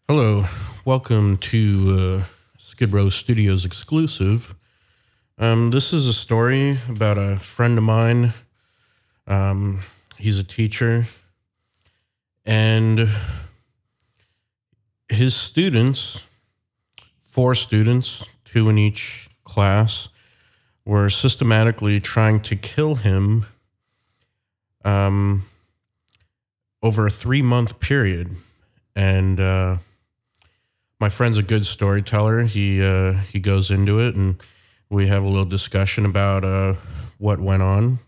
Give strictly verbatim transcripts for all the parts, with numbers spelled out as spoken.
Hello, welcome to uh, Skid Row Studios exclusive. Um, this is a story about a friend of mine. Um, he's a teacher, and his students, four students, two in each class, were systematically trying to kill him um, over a three-month period. And uh, my friend's a good storyteller. He uh, he goes into it, and we have a little discussion about uh, what went on.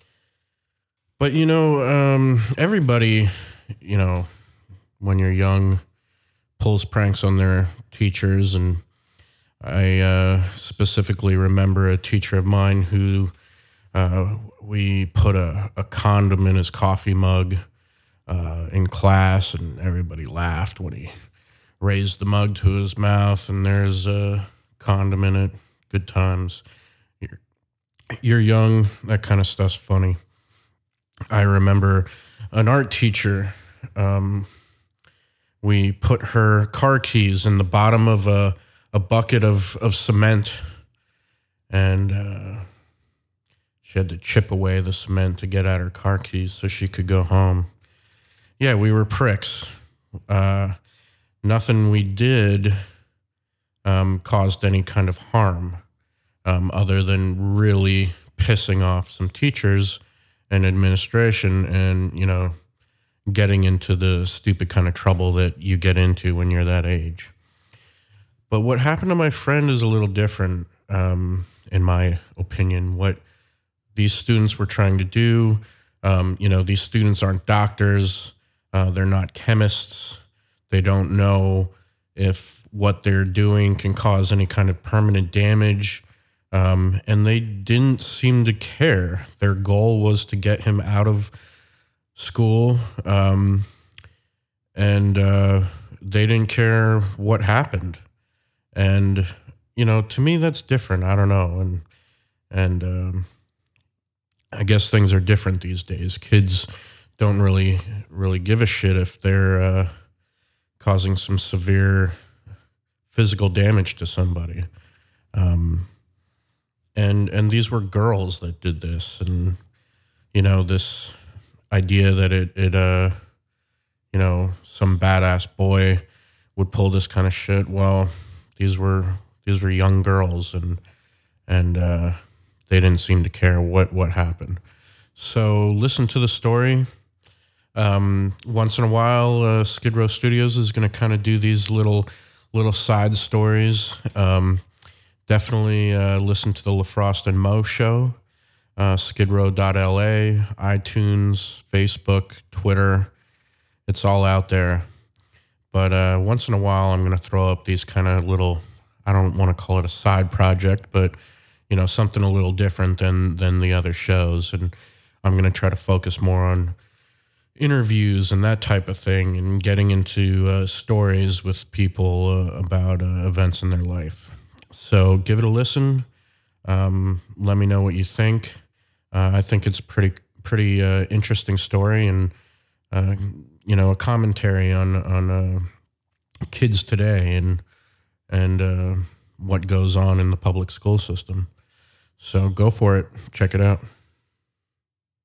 But, you know, um, everybody, you know, when you're young, pulls pranks on their teachers. And I uh, specifically remember a teacher of mine who uh, we put a, a condom in his coffee mug uh, in class, and everybody laughed when he raised the mug to his mouth, and there's a condom in it. Good times. You're, you're young. That kind of stuff's funny. I remember an art teacher. Um, we put her car keys in the bottom of a, a bucket of, of cement, and uh, she had to chip away the cement to get at her car keys so she could go home. Yeah, we were pricks. Uh, nothing we did um, caused any kind of harm um, other than really pissing off some teachers and administration, and, you know, getting into the stupid kind of trouble that you get into when you're that age. But what happened to my friend is a little different, um, in my opinion. What these students were trying to do, um, you know, these students aren't doctors. Uh, they're not chemists. They don't know if what they're doing can cause any kind of permanent damage. Um, and they didn't seem to care. Their goal was to get him out of school. Um, and uh, they didn't care what happened. And, you know, to me, that's different. I don't know. And, and um, I guess things are different these days. Kids don't really, really give a shit if they're uh, causing some severe physical damage to somebody. Um, and and these were girls that did this, and, you know, this idea that it it uh you know, some badass boy would pull this kind of shit. Well, these were these were young girls, and and uh, they didn't seem to care what what happened. So listen to the story. Um, once in a while, uh, Skid Row Studios is going to kind of do these little little side stories. Um, definitely uh, listen to the LaFrost and Mo show, uh, skid row dot L A, iTunes, Facebook, Twitter. It's all out there. But uh, once in a while, I'm going to throw up these kind of little, I don't want to call it a side project, but, you know, something a little different than than the other shows. And I'm going to try to focus more on interviews and that type of thing, and getting into uh, stories with people uh, about uh, events in their life. So give it a listen. Um, let me know what you think. Uh, I think it's a pretty, pretty uh, interesting story, and, uh, you know, a commentary on, on uh, kids today and, and uh, what goes on in the public school system. So go for it. Check it out.